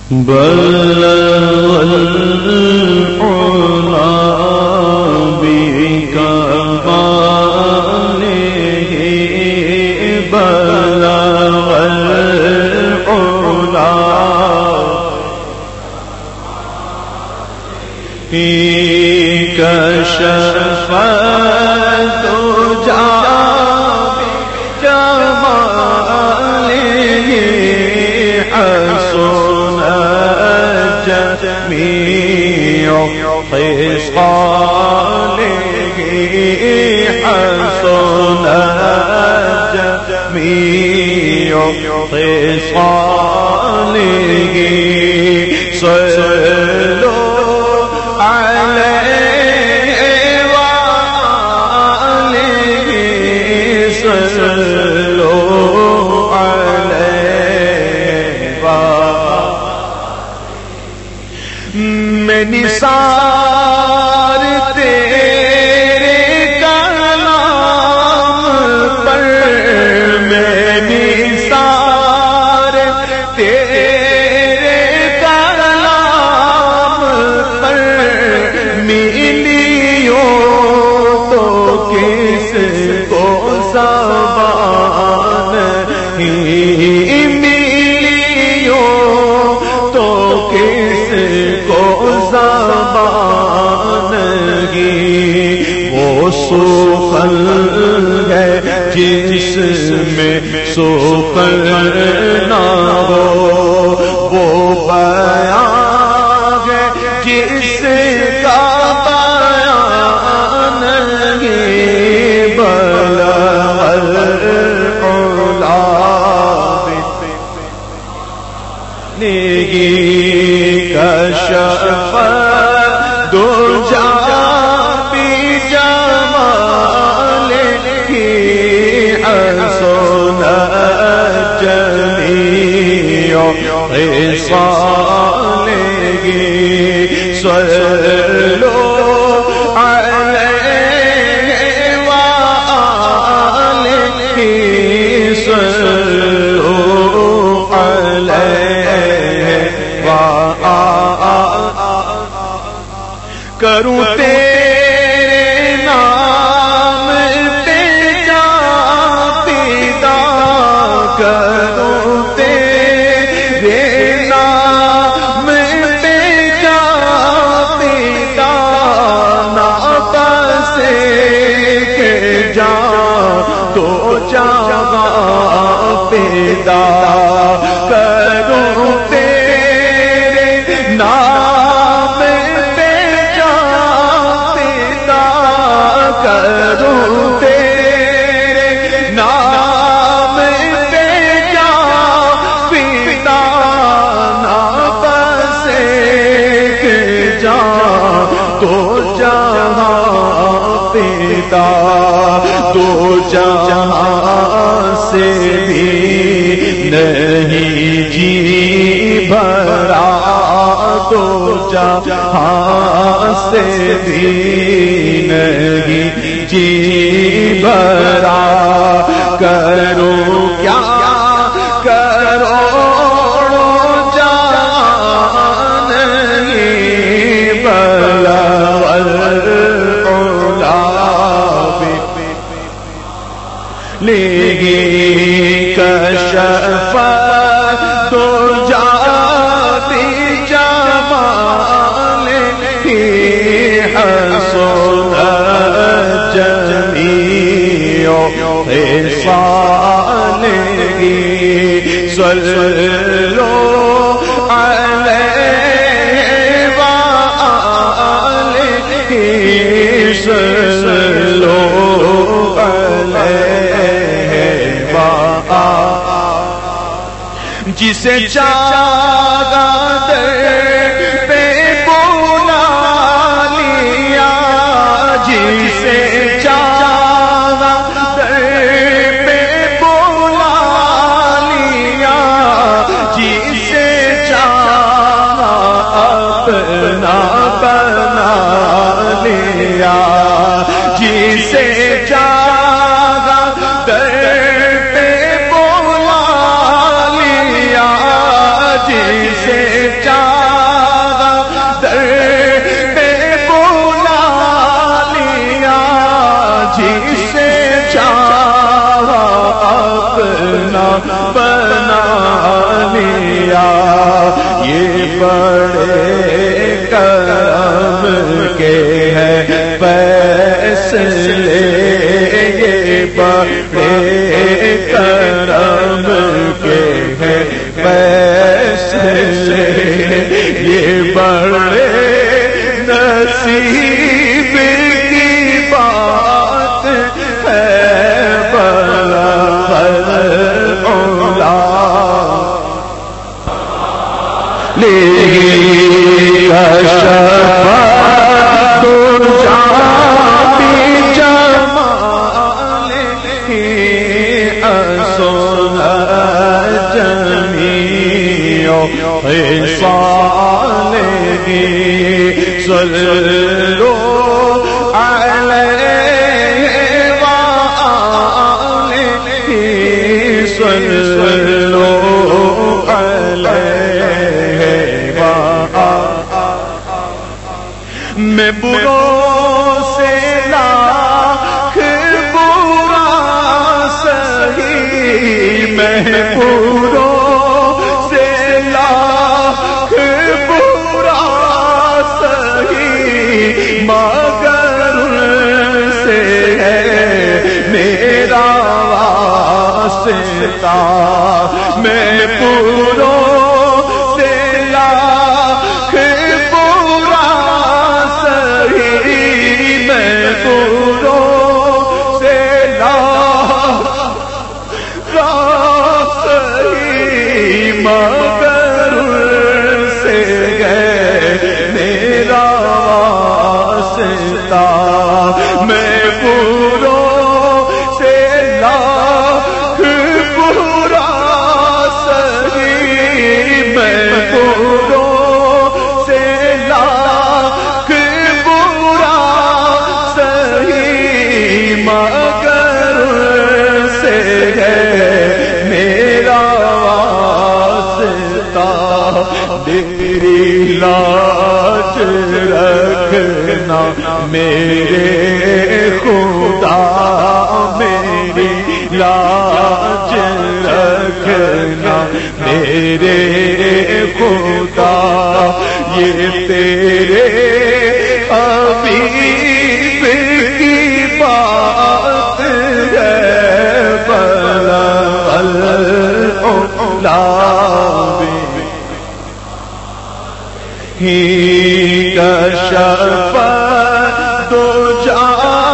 بلغ العلا بكماله بلغ العلا كشف الدجى بجماله حسن جميع خصاله حسن جميع خصاله صلوا عليه وآله صلوا عليه میں نثار تیرے کلام پر میں نثار تیرے کلام پر ملیوں تو کس کو زبان ملیوں تو کس کو زبان وہ سخن ہے جس میں سخن نہ ہو وہ بیان ہے جس کا بیان نہیں بلغ العلا کشف الدجى بجماله حسن جميع خصاله صلوا عليه وآله صلوا عليه کروں تیرے نام پہ جا پیدا کروں تیرے نام پہ جا پیدا نہ بسے کے جا تو جگہ پیدا کروں تیرے نام کروں تیرے نام پہ جا پیدا نہ بسے کے جا تو جہاں پیدا تو جہاں سے بھی نہیں جی بھرا تو جہاں سے بھی نہیں جی بھرا کرو کیا کرو جان نہیں بلغ العلا کشف الدجى بجماله حسن جميع خصاله صلوا عليه وآله صلوا عليه وآله جسے چاہا در پہ بلا لیا جسے چاہا در پہ بلا لیا جسے چاہا اپنا بنا لیا جسے چاہا در پہ بلا لیا جسے سے یہ بڑے نصیب کی بات ہے، بلغ العلا کشف ترجا بجمال اصل جمیع خصالہ صلو علیہ وآلہ صلو علیہ وآلہ۔ میں بروں سے لاکھ برا سہی، میں بروں سے لاکھ برا سہی، مگر ان سے ہے میرا واسطہ۔ میں بروں سے لاکھ برا سہی، میں بروں سے لاکھ سہی، مگر ان سے ہے میرا واسطہ۔ میں بروں سے لاکھ برا سہی، میں بروں سے لاکھ برا سہی، مگر ان سے ہے میرا واسطہ۔ میری لاج رکھنا میرے خدا، میری لاج رکھنا میرے خدا، یہ تیرے حبیب کی بات ہے، بلغ العلا ہی کشف ترجا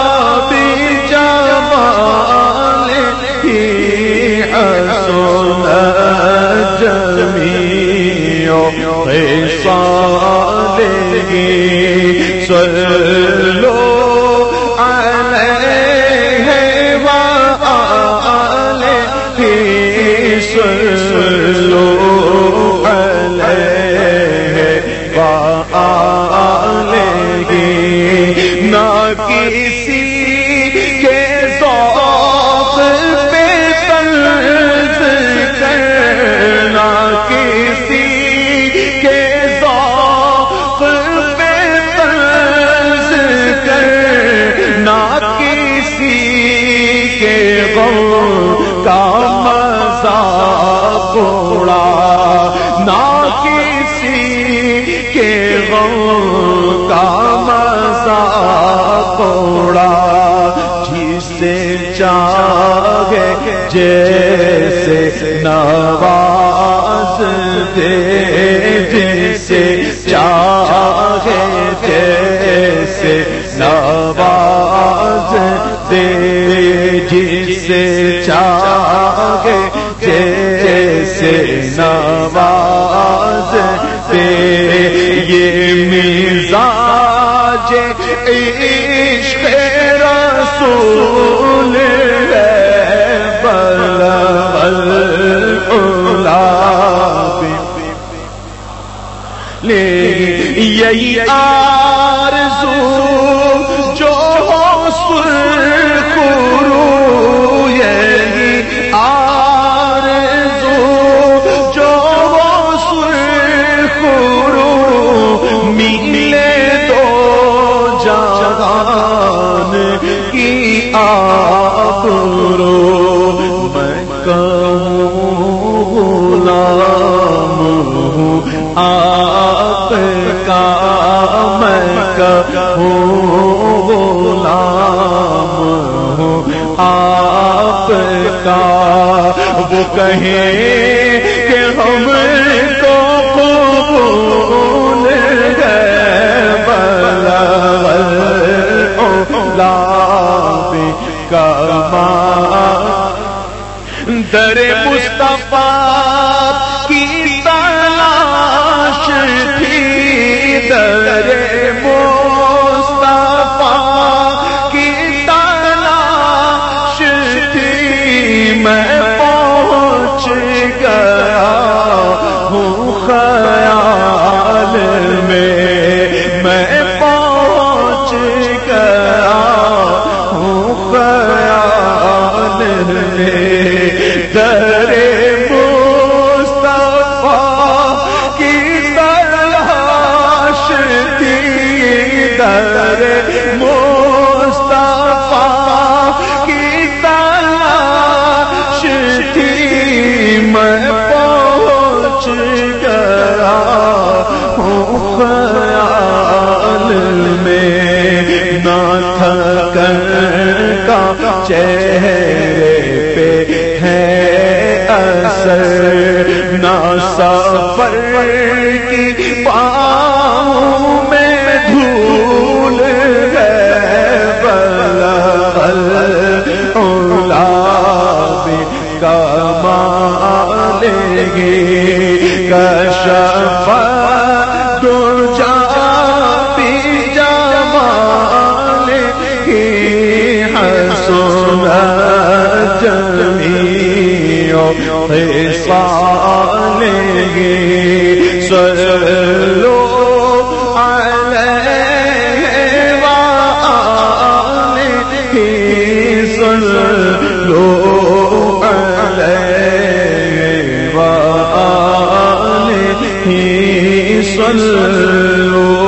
بجمال اصل جمیع خصالہ صلو علیہ وآلہ صلو علیہ وآلہ۔ نہ کسی کے ذوق پہ طنز کرنا، کسی کے ذوق پہ طنز کرنا، کسی کے غم کا مذاق اڑانا، کسی کے غم کا مذاق اڑا، جسے چاہے جیسے نواز دے، جسے چاہے جیسے نواز دے، جسے چاہے جیسے نواز دے۔ یہ مزاج عشق رسول ہے، بلغ العلا یہی آرزو جو سرخرو، یہی آرزو جو سرخرو، ملے دو جہان کی آبرو۔ میں کہوں غلام ہوں آپ کا، میں کہوں غلام ہوں آپ کا، وہ کہیں کہ ہم کو در مصطفیٰ کی تلاش تھی، در مصطفیٰ کی تلاش تھی، میں پہنچ گیا ہوں خیال میں پہنچ گیا ہوں خیال میں، در مصطفیٰ کی تلاش تھی، در مصطفیٰ کی تلاش تھی، میں پہنچ گیا ہوں خیال میں، نہ تھکن کا چہرے پہ ہے اثر، نہ سفر کی پاؤں میں دھول ہے، بلغ العلا بکمالہ کشف الدجی بجمالہ، حسنت جمیع خصالہ، صلوا علیہ وآلہ، صلوا علیہ وآلہ، صلوا